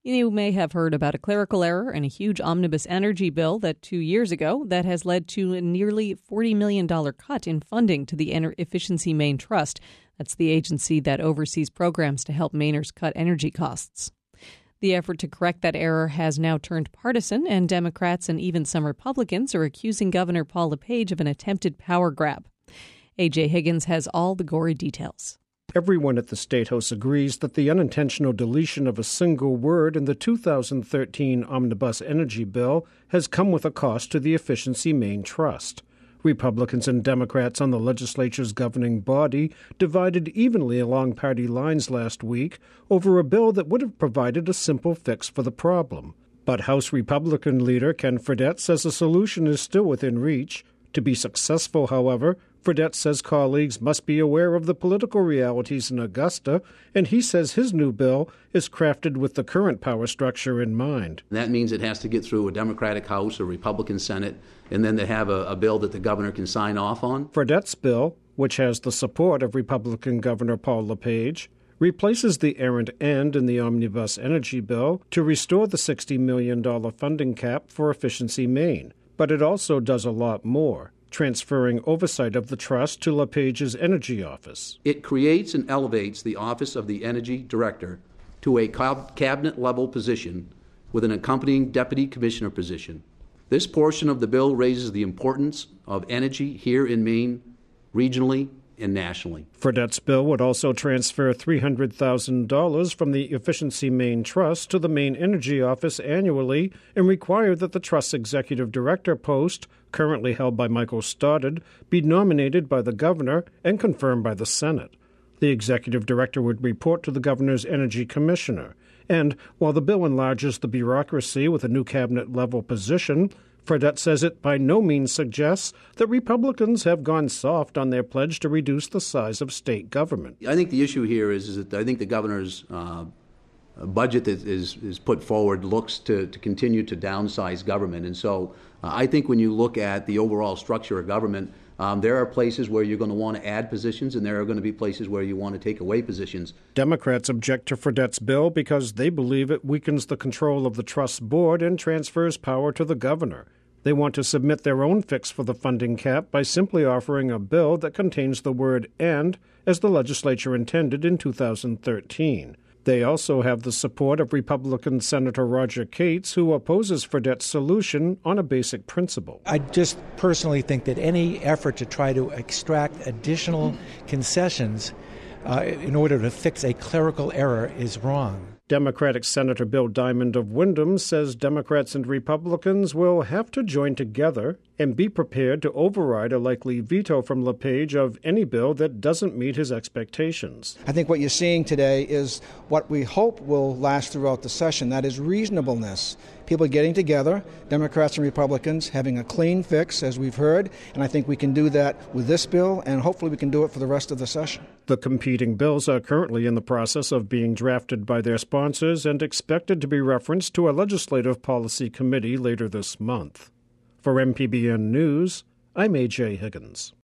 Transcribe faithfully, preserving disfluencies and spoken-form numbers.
You may have heard about a clerical error in a huge omnibus energy bill that two years ago that has led to a nearly forty million dollars cut in funding to the Ener- Efficiency Maine Trust. That's the agency that oversees programs to help Mainers cut energy costs. The effort to correct that error has now turned partisan, and Democrats and even some Republicans are accusing Governor Paul LePage of an attempted power grab. A J. Higgins has all the gory details. Everyone at the State House agrees that the unintentional deletion of a single word in the two thousand thirteen Omnibus Energy Bill has come with a cost to the Efficiency Maine Trust. Republicans and Democrats on the legislature's governing body divided evenly along party lines last week over a bill that would have provided a simple fix for the problem. But House Republican leader Ken Fredette says a solution is still within reach. To be successful, however, Fredette says colleagues must be aware of the political realities in Augusta, and he says his new bill is crafted with the current power structure in mind. That means it has to get through a Democratic House or Republican Senate, and then they have a, a bill that the governor can sign off on. Fredette's bill, which has the support of Republican Governor Paul LePage, replaces the errant end in the Omnibus Energy Bill to restore the sixty million dollars funding cap for Efficiency Maine. But it also does a lot more, transferring oversight of the trust to LePage's Energy Office. It creates and elevates the Office of the Energy Director to a cabinet-level position with an accompanying Deputy Commissioner position. This portion of the bill raises the importance of energy here in Maine, regionally and nationally. Fredette's bill would also transfer three hundred thousand dollars from the Efficiency Maine Trust to the Maine Energy Office annually and require that the Trust's executive director post, currently held by Michael Stoddard, be nominated by the governor and confirmed by the Senate. The executive director would report to the governor's energy commissioner. And while the bill enlarges the bureaucracy with a new cabinet-level position, Fredette says it by no means suggests that Republicans have gone soft on their pledge to reduce the size of state government. I think the issue here is, is that I think the governor's uh, budget that is, is put forward looks to, to continue to downsize government. And so uh, I think when you look at the overall structure of government, Um, there are places where you're going to want to add positions, and there are going to be places where you want to take away positions. Democrats object to Fredette's bill because they believe it weakens the control of the Trust's board and transfers power to the governor. They want to submit their own fix for the funding cap by simply offering a bill that contains the word "and" as the legislature intended in two thousand thirteen. They also have the support of Republican Senator Roger Cates, who opposes Fredette's solution on a basic principle. I just personally think that any effort to try to extract additional concessions uh, in order to fix a clerical error is wrong. Democratic Senator Bill Diamond of Windham says Democrats and Republicans will have to join together and be prepared to override a likely veto from LePage of any bill that doesn't meet his expectations. I think what you're seeing today is what we hope will last throughout the session. That is reasonableness. People getting together, Democrats and Republicans, having a clean fix, as we've heard, and I think we can do that with this bill, and hopefully we can do it for the rest of the session. The competing bills are currently in the process of being drafted by their sponsors and expected to be referenced to a legislative policy committee later this month. For M P B N News, I'm A J. Higgins.